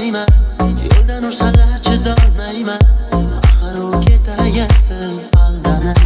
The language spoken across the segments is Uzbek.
bilmayman, yo'ldan ursalar chidolmayman, axir u ketayapti aldanib.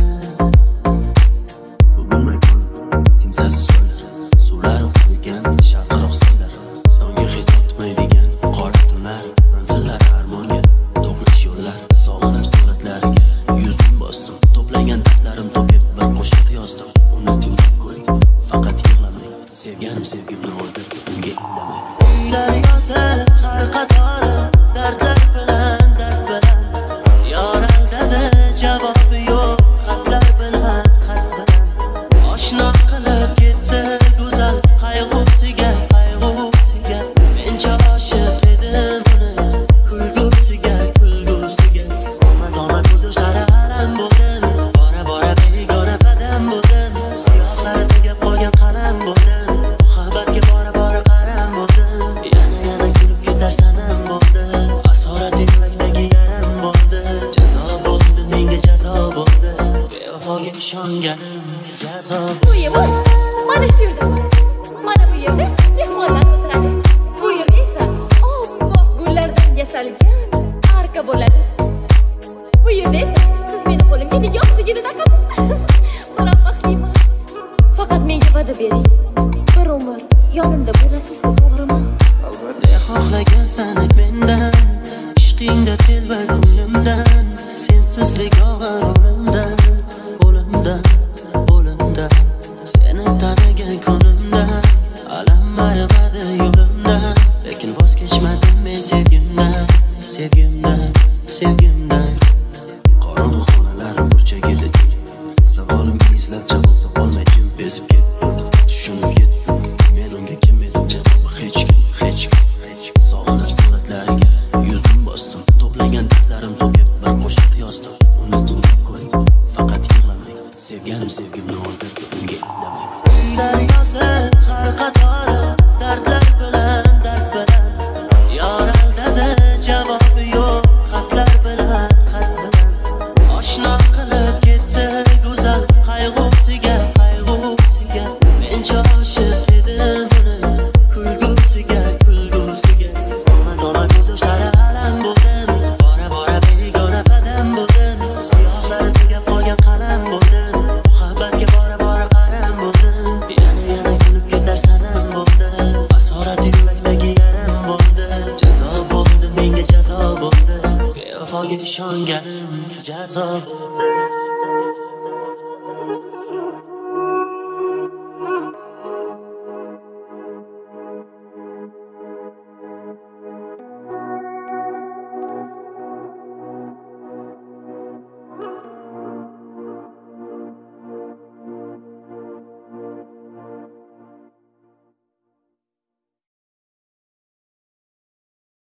Bugun makon kimsasiz joylar, suvlar quygan sharqaroq soylar, yonga hech o'tmaydigan qora tunlar, manzillar armonga to'qnash yo'llar, sog'inib suratlariga yuzim bosdim, to'plagan dardlarim to'kib bir qo'shiq yozdim. Uni tinglab ko'ring, faqat yig'lamang, sevganim sevgimni o'ldirdi, unga indamang. Uylar yozib har qatori dardlar bilan dard bilan, yor aldadi javobi yo'q xatlar bilan xat bilan, oshno qilib ketdi go'zal qayg'usiga qayg'usiga. Men oshiq edim uni kulgusiga kulgusiga. Dona ko'z yoshlari alam bo'ldim, bora bora begona qadam bo'ldim, siyohlari tugab qolgan qalam bo'ldim, muhabbatga bora bora qaram bo'ldim. Yana kulib ketar sanam bo'ldi, asorat yurakdagi yaram bo'ldi. Jazo bo'ldi menga jazo bo'ldi, bevafoga ishonganim jazo. Bu emas, mana shu yerda, mana bu yerda mehmonlar o'tiradi. Bu yerda esa oppoq gullardan yasalgan arka bo'ladi. Bu yerda esa siz meni qo'limga nikoh sigiri taqasiz. Biroq baxtliman. Faqat menga va'da bering. Bir umr yonimda bo'lasiz-ku, to'g'rimi? Ne xohlagansan ayt mendan, ishqingda telba ko'nglimdan, sensizlik og'ir o'limdan, o'limdan, o'limdan. Seni tanigan kunimdan, alam marimadi yo'limdan, lekin voz kechmadim men sevgimdan, sevgimdan, sevgimdan. Qorong'u xonalar burchagida savolimga izlab javob topolmay jim bezib ketdim, tushunib yetdim men unga kim edim, javobi hech kim, hech kim. Sog'inib suratlariga yuzim bosdim, to'plagan dardlarim to'kib bir qo'shiq yozdim. Uni tinglab ko'ring, faqat yig'lamang, sevganim sevgimni o'ldirdi, unga indamang. Uylar yozib har qatori dardlar bilan dard bilan, yor aldadi javobi yo'q xatlar bilan xat bilan, oshno qilib ketdi go'zal qayg'usiga qayg'usiga. Men oshiq edim uni kulgusiga kulgusiga. Dona ko'z yoshlari alam bo'ldim, bora bora begona qadam bo'ldim, siyohlari tugab qolgan qalam bo'ldim, muhabbatga bora bora qaram bo'ldim. Yana kulib ketar sanam bo'ldi, asorat yurakdagi yaram bo'ldi. Jazo bo'ldi menga jazo bo'ldi, bevafoga ishonganim jazo.